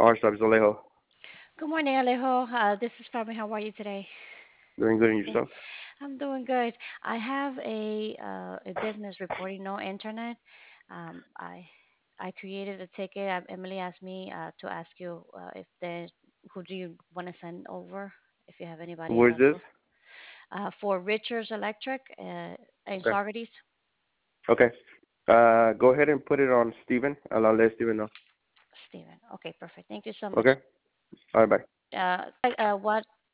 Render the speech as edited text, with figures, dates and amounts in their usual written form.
Our sub is Alejo. Good morning, Alejo. This is Fami. How are you today? Doing good in yourself? I'm doing good. I have a business reporting no internet. I created a ticket. Emily asked me to ask you if there who do you want to send over if you have anybody Where's this? available for Richards Electric in Okay. Saugerties. Okay. Go ahead and put it on Steven. I'll let Steven know. Steven. Okay, perfect. Thank you so much. Okay. All right, bye. What